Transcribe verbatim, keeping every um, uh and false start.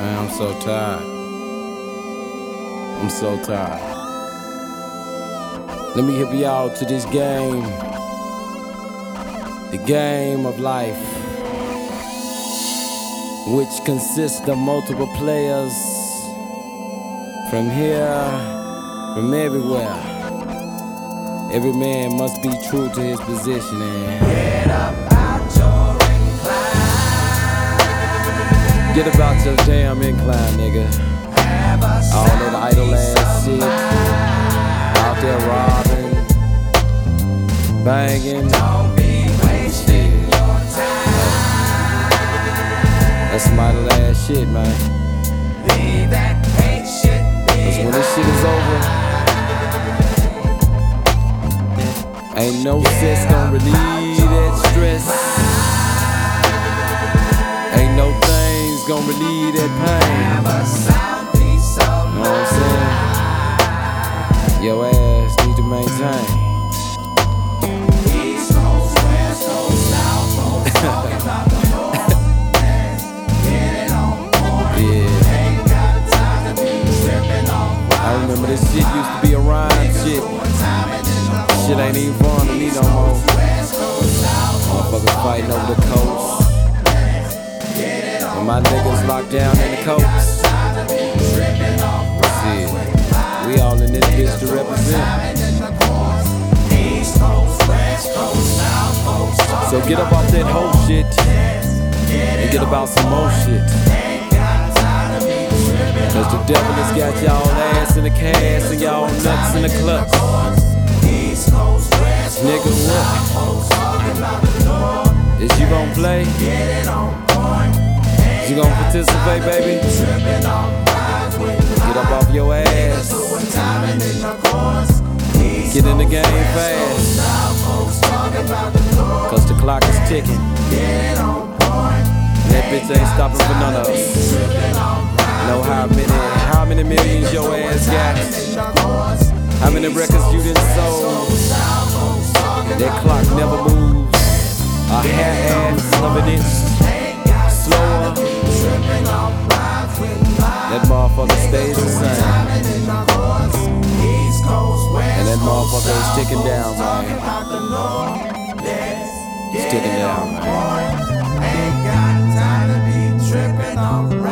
Man, I'm so tired. I'm so tired. Let me hip y'all to this game. The game of life, which consists of multiple players from here, from everywhere. Every man must be true to his position and get up out your incline. Get about your damn incline, nigga. All that idle ass shit. Out there robbing, banging. Don't be wasting your time. That's some idle ass shit, man. Leave that hate shit behind. Cause when this shit is over, ain't no sense gonna relieve that stress. Ain't no things gonna relieve that pain. Have a sound peace of Know what I'm saying? Your ass need to maintain. East Coast, West Coast, South Coast, talking about the North. Get it on point. Yeah. Ain't got time to be tripping on. I remember this shit used to be a rhyme shit. Shit ain't even fun to me no more. Motherfuckers fighting over the coast. When my niggas locked down in the coast. Shit, we all in this bitch to represent. So get up off that whole shit and get about some more shit. Cause the devil has got y'all ass in the cast and y'all nuts in the clutch. Nigga, what? Is you gon' play? Is you gon' participate, baby? Get up off your ass. Get in the game fast. Cause the clock is ticking. That bitch ain't stopping for none of us. Know how many, how many millions your ass got? How many records you done sold? That clock never moves. A half-ass of an inch slower. That motherfucker stays the same. And that motherfucker is sticking down, man. Sticking down, man. Ain't got time to be tripping on.